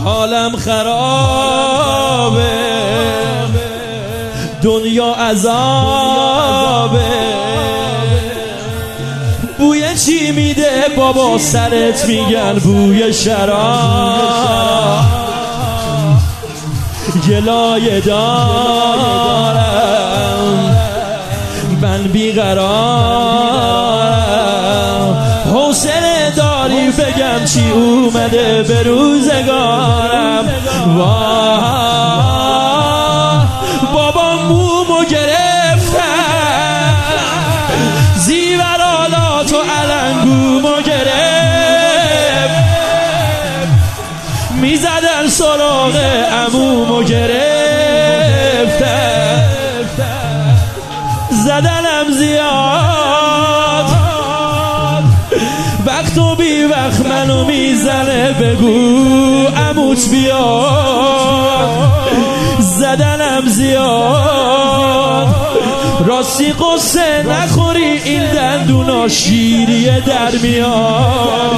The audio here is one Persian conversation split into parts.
حالم خرابه، دنیا عذابه. بوی چی میده بابا سرت میگن بوی شراب. گلایه دارم من بیقرارم، حوصله داری بگم چی اومده به روزگارم. بابا مومو گرفتم، زیورالات و علنگومو گرفت، میزدن سراغ عمومو گرفتن، زدنم زیاد وقت و بی وقت منو میزنه، بگو عموت بیاد. زدنم زیاد راستی قصه نخوری، این دندونا شیریه در میاد.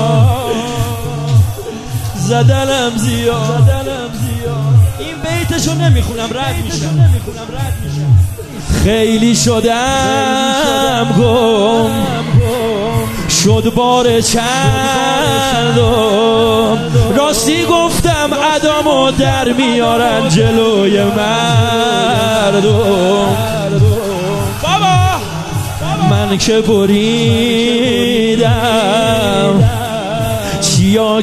زدنم زیاد. این بیتشو نمیخونم رد میشم. خیلی شدم گم، شد بار چندم، راستی گفتم ادامو در میارن جلوی مردم. بابا من که بریدم چیا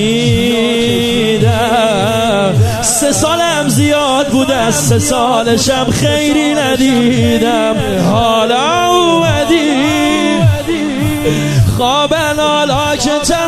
کشیدم، 3 سالم زیاد بود، از 3 سالشم خیری ندیدم. حالا اومدی خوابن حالا که